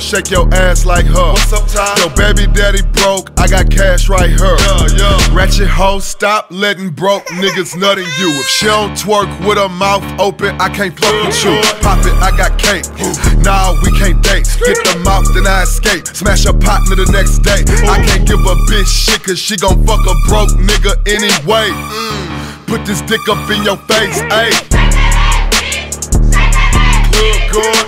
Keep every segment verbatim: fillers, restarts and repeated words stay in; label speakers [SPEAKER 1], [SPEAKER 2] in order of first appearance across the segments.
[SPEAKER 1] shake your ass like her. What's up, Ty? Yo, baby daddy broke, I got cash right here. Yeah, yeah. Ratchet hoe, stop letting broke niggas nutting you. If she don't twerk with her mouth open, I can't fuck with you. Pop it, I got cake. Nah, we can't date. Get the mouth, then I escape. Smash her partner the next day. I can't give a bitch shit, cause she gon' fuck a broke nigga anyway. Mm. Put this dick up in your face, ayy. Good, good.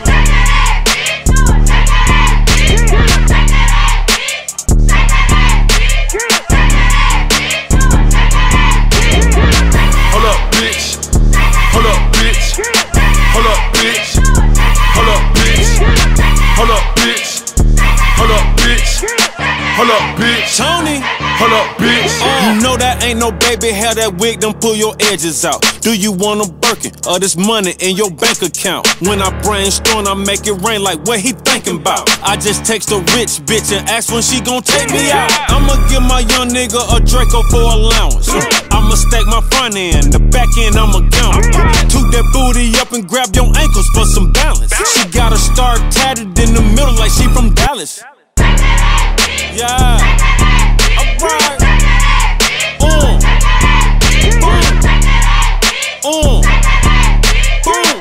[SPEAKER 1] Hold up, bitch. Hold up, bitch. Hold up, bitch. Hold up, bitch. Hold up, bitch. Hold up, bitch. Hold up, bitch.
[SPEAKER 2] Tony.
[SPEAKER 1] Hold up, bitch.
[SPEAKER 2] Uh, you know that ain't no baby hair, that wig done pull your edges out. Do you want a Birkin or this money in your bank account? When I brainstorm, I make it rain like what he thinking about. I just text a rich bitch and ask when she gon' take me out. I'ma give my young nigga a Draco for allowance. I'ma stack my front end, the back end I'ma count. Toot that booty up and grab your ankles for some balance. She got a star tatted in the middle like she from Dallas. Yeah, alright. Uh, boom, uh, boom.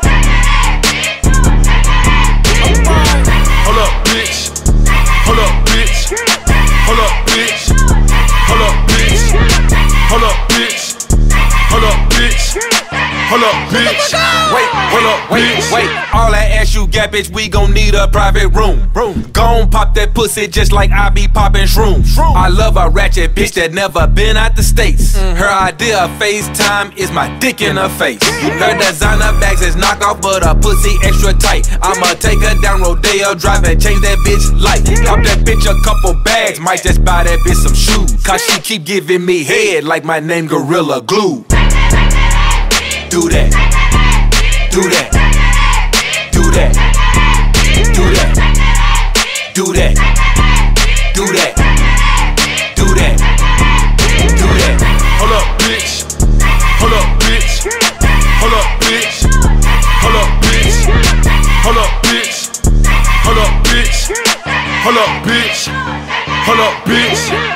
[SPEAKER 2] Alright.
[SPEAKER 1] Hold up, bitch. Hold up, bitch. Hold up, bitch. Hold up, bitch. Hold up, bitch. Hold up, bitch. Hold up, bitch.
[SPEAKER 3] Wait,
[SPEAKER 1] Hold up,
[SPEAKER 3] wait,
[SPEAKER 1] bitch.
[SPEAKER 3] wait. All that ass you got, bitch, we gon' need a private room. Gon' pop that pussy just like I be poppin' shrooms. I love a ratchet bitch that never been out the States. Her idea of FaceTime is my dick in her face. Her designer bags is knockoff, but her pussy extra tight. I'ma take her down Rodeo Drive and change that bitch life. Cop that bitch a couple bags, might just buy that bitch some shoes. Cause she keep giving me head like my name Gorilla Glue. Do that. Do that. Do that. Do that. Do that. Do that. Do that. Do that.
[SPEAKER 1] Hold up, bitch. Hold up, bitch. Hold up, bitch. Hold up, bitch. Hold up, bitch. Hold up, bitch. Hold up, bitch. Hold up, bitch.